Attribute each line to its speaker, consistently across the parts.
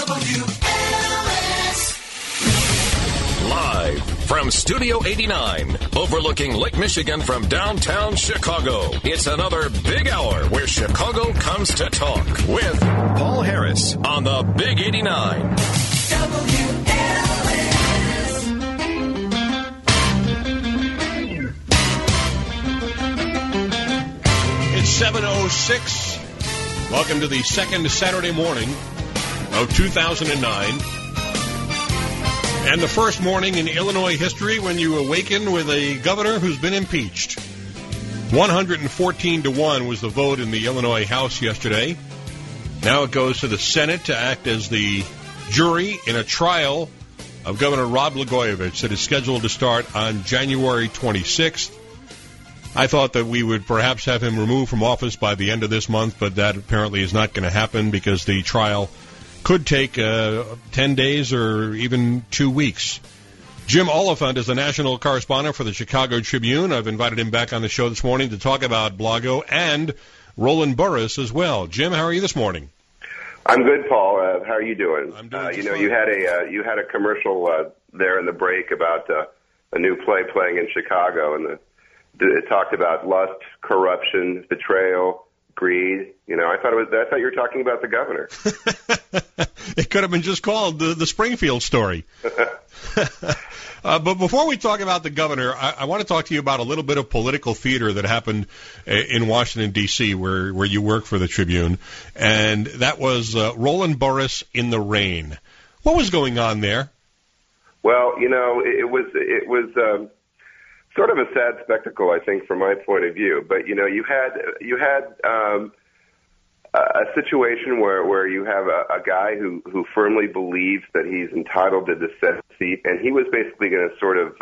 Speaker 1: Live from Studio 89, overlooking Lake Michigan from downtown Chicago. It's another big hour where Chicago comes to talk with Paul Harris on the Big 89.
Speaker 2: It's 7:06. Welcome to the second Saturday morning of 2009. And the first morning in Illinois history when you awaken with a governor who's been impeached. 114-1 was the vote in the Illinois House yesterday. Now it goes to the Senate to act as the jury in a trial of Governor Rod Blagojevich that is scheduled to start on January 26th. I thought that we would perhaps have him removed from office by the end of this month, but that apparently is not going to happen because the trial could take 10 days or even 2 weeks. Jim Oliphant is the national correspondent for the Chicago Tribune. I've invited him back on the show this morning to talk about Blago and Roland Burris as well. Jim, how are you this morning?
Speaker 3: I'm good, Paul. How are you doing?
Speaker 2: I'm doing
Speaker 3: you had a commercial there in the break about a new play playing in Chicago, and it talked about lust, corruption, betrayal, greed. I thought you were talking about the governor.
Speaker 2: It could have been just called the Springfield story. But before we talk about the governor, I want to talk to you about a little bit of political theater that happened in Washington, D.C., where you work for the Tribune, and that was Roland Burris in the rain. What was going on there? Well,
Speaker 3: it was sort of a sad spectacle, I think, from my point of view. But you had a situation where you have a guy who firmly believes that he's entitled to the Senate seat, and he was basically going to sort of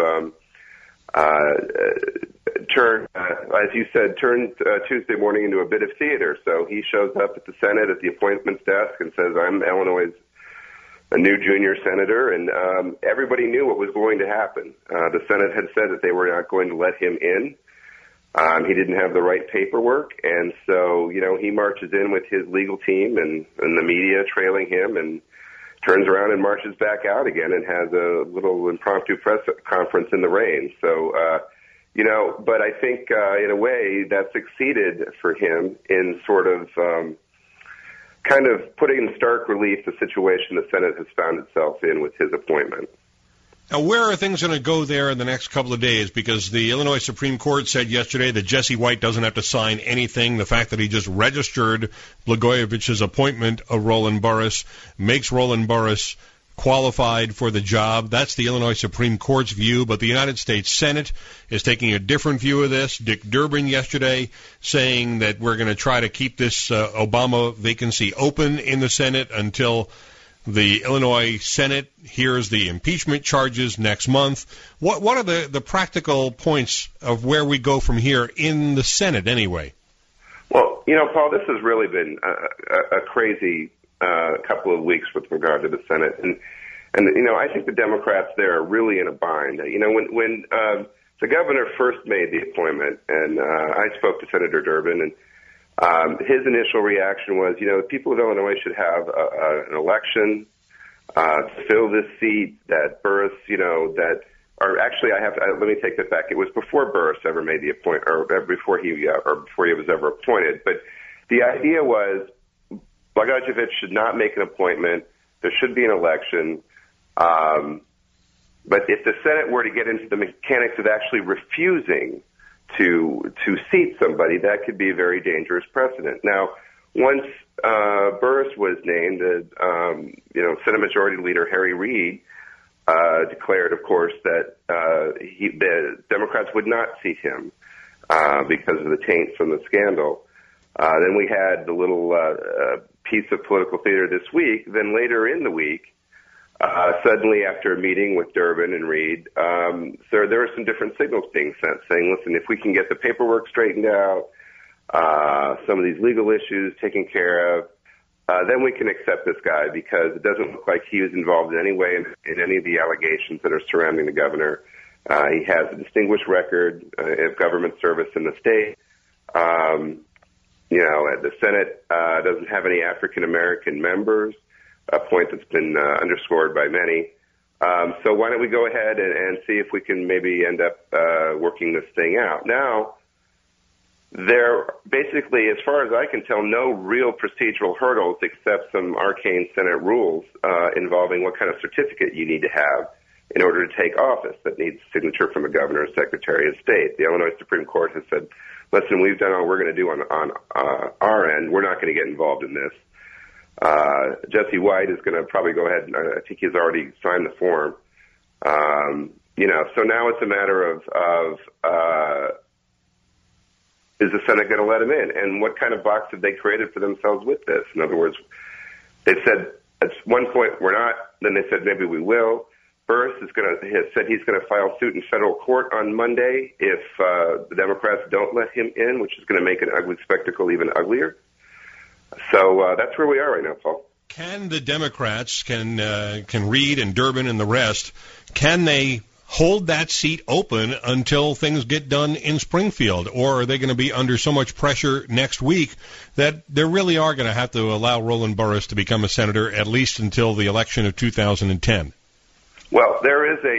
Speaker 3: turn, as you said, Tuesday morning into a bit of theater. So he shows up at the Senate at the appointments desk and says, "I'm Illinois' a new junior senator," and everybody knew what was going to happen. The Senate had said that they were not going to let him in. He didn't have the right paperwork, and so, he marches in with his legal team and the media trailing him and turns around and marches back out again and has a little impromptu press conference in the rain. So, but I think in a way that succeeded for him in sort of kind of putting in stark relief the situation the Senate has found itself in with his appointment.
Speaker 2: Now, where are things going to go there in the next couple of days? Because the Illinois Supreme Court said yesterday that Jesse White doesn't have to sign anything. The fact that he just registered Blagojevich's appointment of Roland Burris makes Roland Burris qualified for the job. That's the Illinois Supreme Court's view, but the United States Senate is taking a different view of this. Dick Durbin yesterday saying that we're going to try to keep this Obama vacancy open in the Senate until the Illinois Senate hears the impeachment charges next month. What are the practical points of where we go from here in the Senate anyway?
Speaker 3: Well, Paul, this has really been a crazy couple of weeks with regard to the Senate. And I think the Democrats there are really in a bind. When the governor first made the appointment, and I spoke to Senator Durbin, and his initial reaction was, the people of Illinois should have an election to fill this seat, that Burris, let me take that back. It was before Burris ever made the appointment, or before he was ever appointed. But the idea was Blagojevich should not make an appointment. There should be an election. But if the Senate were to get into the mechanics of actually refusing to seat somebody, that could be a very dangerous precedent. Now, once Burris was named, Senate Majority Leader Harry Reid declared, of course, that the Democrats would not seat him because of the taint from the scandal. Then we had the little piece of political theater this week. Then later in the week, suddenly after a meeting with Durbin and Reid, there were some different signals being sent saying, listen, if we can get the paperwork straightened out, some of these legal issues taken care of, then we can accept this guy because it doesn't look like he was involved in any way in any of the allegations that are surrounding the governor. He has a distinguished record of government service in the state. The Senate doesn't have any African-American members. a point that's been underscored by many. So why don't we go ahead and see if we can maybe end up working this thing out. Now, there are basically, as far as I can tell, no real procedural hurdles except some arcane Senate rules involving what kind of certificate you need to have in order to take office that needs signature from a governor or secretary of state. The Illinois Supreme Court has said, listen, we've done all we're going to do on our end. We're not going to get involved in this. Jesse White is going to probably go ahead, and I think he's already signed the form. So now it's a matter of is the Senate going to let him in? And what kind of box have they created for themselves with this? In other words, they said at one point we're not, then they said maybe we will. Burris has said he's going to file suit in federal court on Monday if the Democrats don't let him in, which is going to make an ugly spectacle even uglier. So that's where we are right now, Paul.
Speaker 2: Can the Democrats, can Reed and Durbin and the rest, can they hold that seat open until things get done in Springfield? Or are they going to be under so much pressure next week that they really are going to have to allow Roland Burris to become a senator at least until the election of 2010?
Speaker 3: Well, there is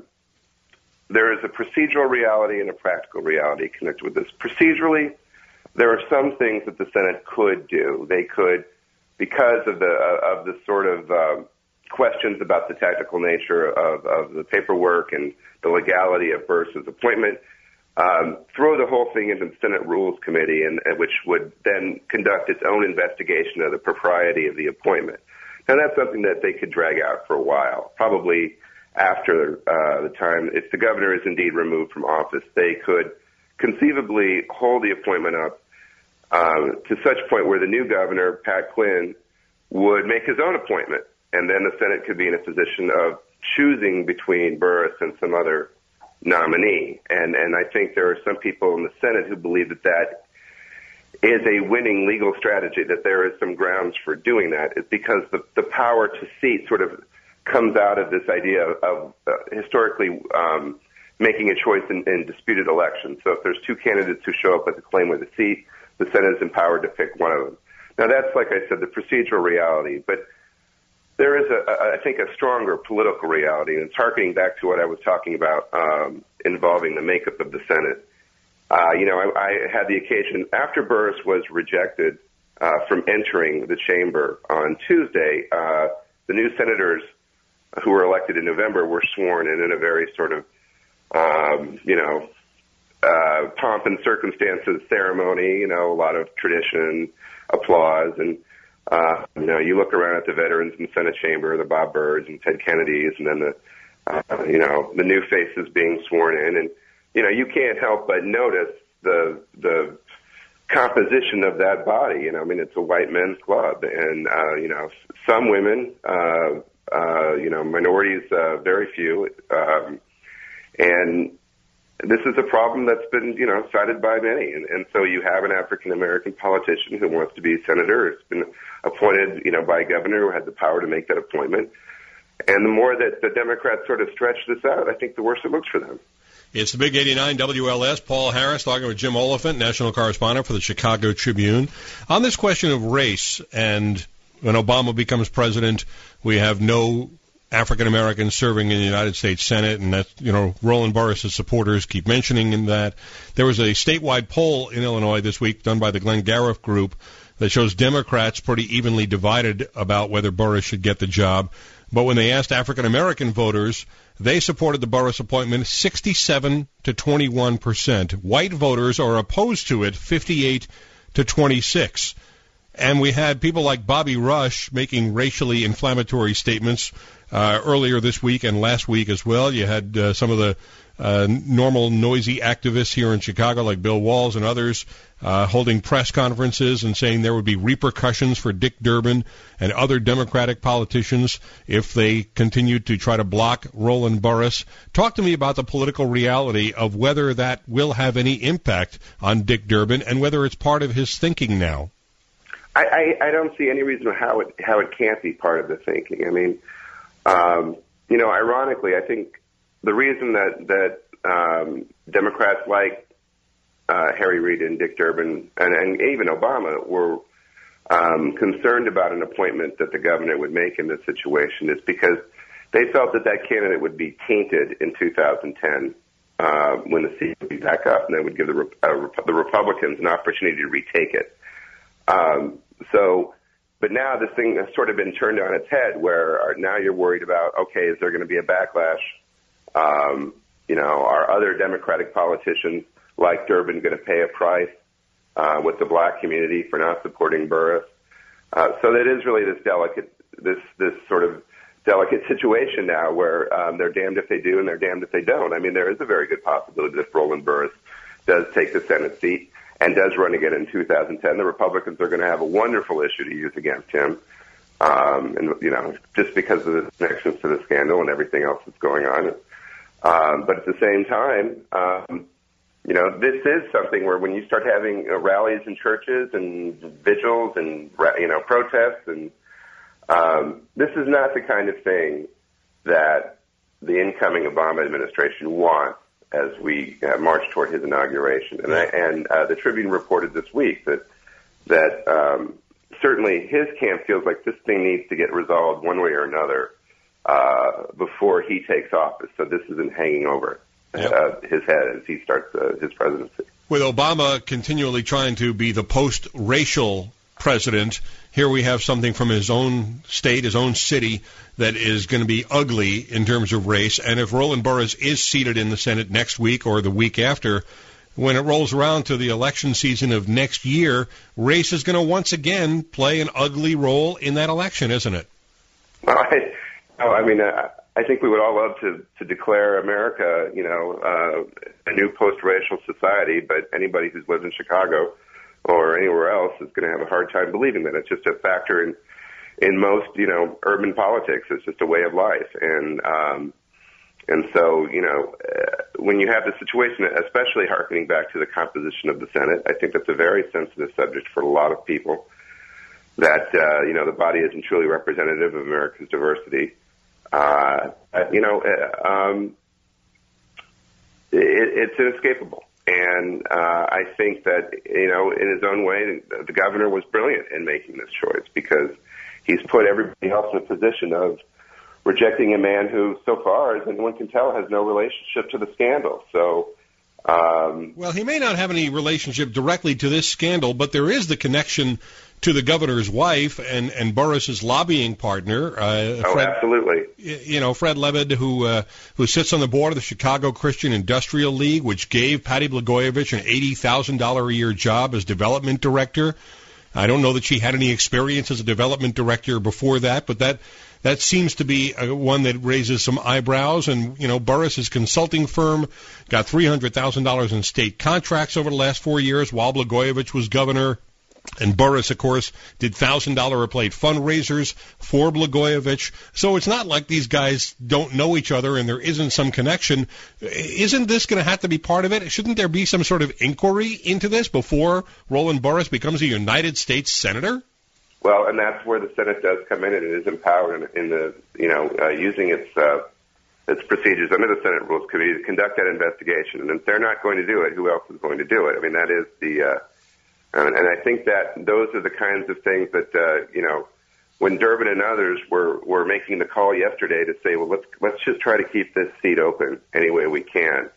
Speaker 3: a procedural reality and a practical reality connected with this. Procedurally, there are some things that the Senate could do. They could, because of the sort of questions about the technical nature of the paperwork and the legality of Burris's appointment, throw the whole thing into the Senate Rules Committee, and which would then conduct its own investigation of the propriety of the appointment. Now, that's something that they could drag out for a while, probably after the time. If the governor is indeed removed from office, they could conceivably hold the appointment up to such point where the new governor, Pat Quinn, would make his own appointment, and then the Senate could be in a position of choosing between Burris and some other nominee. And I think there are some people in the Senate who believe that is a winning legal strategy, that there is some grounds for doing that. It's because the power to seat sort of comes out of this idea of historically making a choice in disputed elections. So if there's two candidates who show up with a claim with a seat, the Senate is empowered to pick one of them. Now, that's, like I said, the procedural reality. But there is, I think, a stronger political reality, and it's harkening back to what I was talking about involving the makeup of the Senate. I had the occasion, after Burris was rejected from entering the chamber on Tuesday, the new senators who were elected in November were sworn in a very sort of, pomp and circumstances ceremony, a lot of tradition, applause, and, you look around at the veterans in the Senate chamber, the Bob Byrds and Ted Kennedys, and then the new faces being sworn in, and, you can't help but notice the composition of that body. It's a white men's club, and, some women, minorities, very few, and this is a problem that's been, cited by many. And so you have an African-American politician who wants to be a senator. It's been appointed, by a governor who had the power to make that appointment. And the more that the Democrats sort of stretch this out, I think the worse it looks for them.
Speaker 2: It's the Big 89 WLS. Paul Harris talking with Jim Oliphant, national correspondent for the Chicago Tribune. On this question of race, and when Obama becomes president, we have no African Americans serving in the United States Senate, and that, Roland Burris' supporters keep mentioning that. There was a statewide poll in Illinois this week done by the Glenn Gariff Group that shows Democrats pretty evenly divided about whether Burris should get the job. But when they asked African American voters, they supported the Burris appointment 67 to 21%. White voters are opposed to it 58 to 26. And we had people like Bobby Rush making racially inflammatory statements earlier this week and last week as well. You had some of the normal noisy activists here in Chicago like Bill Walls and others holding press conferences and saying there would be repercussions for Dick Durbin and other Democratic politicians if they continued to try to block Roland Burris. Talk to me about the political reality of whether that will have any impact on Dick Durbin and whether it's part of his thinking now.
Speaker 3: I don't see any reason how it can't be part of the thinking. Ironically, I think the reason that Democrats like Harry Reid and Dick Durbin and even Obama were concerned about an appointment that the governor would make in this situation is because they felt that candidate would be tainted in 2010 when the seat would be back up, and they would give the Republicans an opportunity to retake it. But now this thing has sort of been turned on its head, where now you're worried about, okay, is there going to be a backlash? Are other Democratic politicians like Durbin going to pay a price with the black community for not supporting Burris? So that is really this sort of delicate situation now where they're damned if they do and they're damned if they don't. I mean, there is a very good possibility that if Roland Burris does take the Senate seat and does run again in 2010, the Republicans are going to have a wonderful issue to use against him. Just because of the connections to the scandal and everything else that's going on. But at the same time, this is something where when you start having rallies in churches and vigils and, protests, and this is not the kind of thing that the incoming Obama administration wants as we march toward his inauguration. And the Tribune reported this week that certainly his camp feels like this thing needs to get resolved one way or another before he takes office. So this isn't hanging over his head as he starts his presidency.
Speaker 2: With Obama continually trying to be the post-racial president, here we have something from his own state, his own city, that is going to be ugly in terms of race. And if Roland Burris is seated in the Senate next week or the week after, when it rolls around to the election season of next year, race is going to once again play an ugly role in that election, isn't it?
Speaker 3: Well, I think we would all love to declare America, a new post-racial society, but anybody who's lived in Chicago or anywhere else is going to have a hard time believing that. It's just a factor in most, urban politics. It's just a way of life. And so, when you have the situation, especially hearkening back to the composition of the Senate, I think that's a very sensitive subject for a lot of people, that, the body isn't truly representative of America's diversity. It's inescapable. And I think that, in his own way, the governor was brilliant in making this choice, because he's put everybody else in a position of rejecting a man who, so far, as anyone can tell, has no relationship to the scandal. So,
Speaker 2: well, he may not have any relationship directly to this scandal, but there is the connection to the governor's wife and Burris's lobbying partner. Fred,
Speaker 3: absolutely.
Speaker 2: Fred Levitt, who sits on the board of the Chicago Christian Industrial League, which gave Patty Blagojevich an $80,000 a year job as development director. I don't know that she had any experience as a development director before that, but that seems to be one that raises some eyebrows. And, Burris's consulting firm got $300,000 in state contracts over the last 4 years while Blagojevich was governor. And Burris, of course, did $1,000 a plate fundraisers for Blagojevich. So it's not like these guys don't know each other and there isn't some connection. Isn't this going to have to be part of it? Shouldn't there be some sort of inquiry into this before Roland Burris becomes a United States senator?
Speaker 3: Well, and that's where the Senate does come in, and it is empowered in the, using its procedures under the Senate Rules Committee to conduct that investigation. And if they're not going to do it, who else is going to do it? I mean, that is and I think that those are the kinds of things that, when Durbin and others were making the call yesterday to say, well, let's just try to keep this seat open any way we can,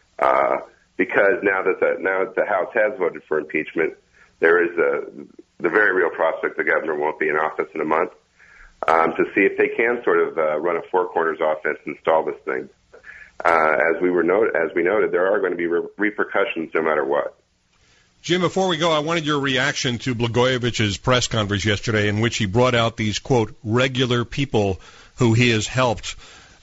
Speaker 3: because now that the House has voted for impeachment, there is the very real prospect the governor won't be in office in a month, to see if they can sort of run a four corners offense and stall this thing. As we noted, there are going to be repercussions no matter what.
Speaker 2: Jim, before we go, I wanted your reaction to Blagojevich's press conference yesterday, in which he brought out these, quote, regular people who he has helped.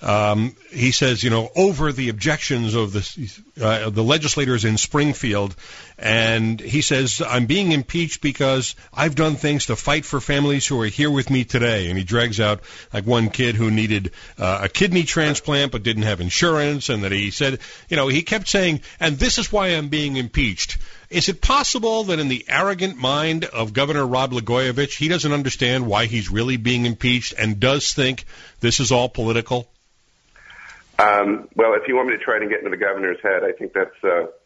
Speaker 2: He says, over the objections of the legislators in Springfield, and he says, I'm being impeached because I've done things to fight for families who are here with me today. And he drags out like one kid who needed a kidney transplant but didn't have insurance, and that he said, he kept saying, and this is why I'm being impeached. Is it possible that in the arrogant mind of Governor Rod Blagojevich, he doesn't understand why he's really being impeached and does think this is all political?
Speaker 3: Well, if you want me to try to get into the governor's head, I think that's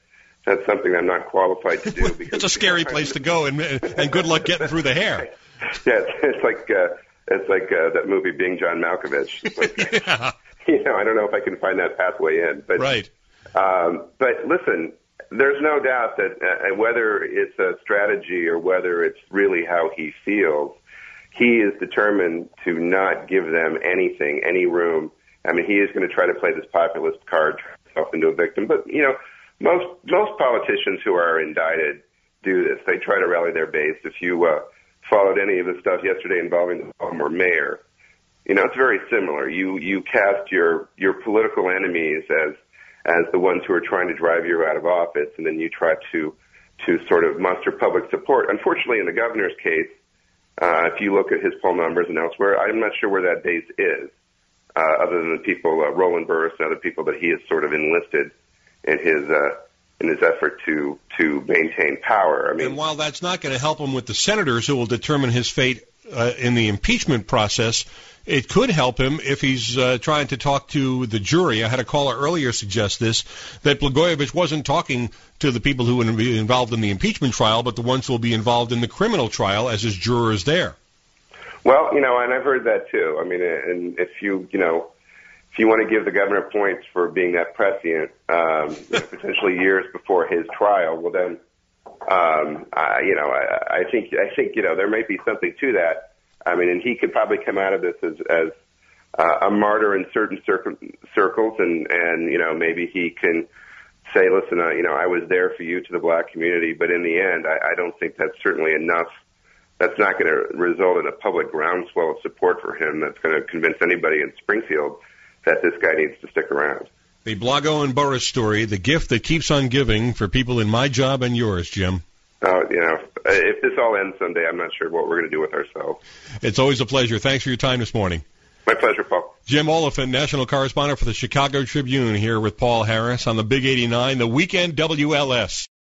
Speaker 3: that's something I'm not qualified to do. Because
Speaker 2: it's a scary place to go, and good luck getting through the hair.
Speaker 3: Yeah, it's like that movie Being John Malkovich. It's like,
Speaker 2: yeah.
Speaker 3: I don't know if I can find that pathway in. But,
Speaker 2: right.
Speaker 3: But listen, there's no doubt that whether it's a strategy or whether it's really how he feels, he is determined to not give them anything, any room. I mean, he is going to try to play this populist card, turn himself into a victim. But, most politicians who are indicted do this. They try to rally their base. If you followed any of the stuff yesterday involving the Baltimore mayor, it's very similar. You cast your political enemies as the ones who are trying to drive you out of office, and then you try to sort of muster public support. Unfortunately, in the governor's case, if you look at his poll numbers and elsewhere, I'm not sure where that base is, other than the people, Roland Burris and other people that he has sort of enlisted in his effort to maintain power. I mean,
Speaker 2: and while that's not going to help him with the senators who will determine his fate in the impeachment process, it could help him if he's trying to talk to the jury. I had a caller earlier suggest this, that Blagojevich wasn't talking to the people who would be involved in the impeachment trial, but the ones who will be involved in the criminal trial as his jurors there.
Speaker 3: Well, and I've heard that too. I mean, and if you want to give the governor points for being that prescient, potentially years before his trial, well then, I think there might be something to that. I mean, and he could probably come out of this as a martyr in certain circles, and maybe he can say, listen, I was there for you to the black community, but in the end, I don't think that's certainly enough. That's not going to result in a public groundswell of support for him that's going to convince anybody in Springfield that this guy needs to stick around.
Speaker 2: The Blago and Burris story, the gift that keeps on giving for people in my job and yours, Jim.
Speaker 3: If this all ends someday, I'm not sure what we're going to do with ourselves.
Speaker 2: It's always a pleasure. Thanks for your time this morning.
Speaker 3: My pleasure, Paul.
Speaker 2: Jim Oliphant, national correspondent for the Chicago Tribune, here with Paul Harris on the Big 89, the Weekend WLS.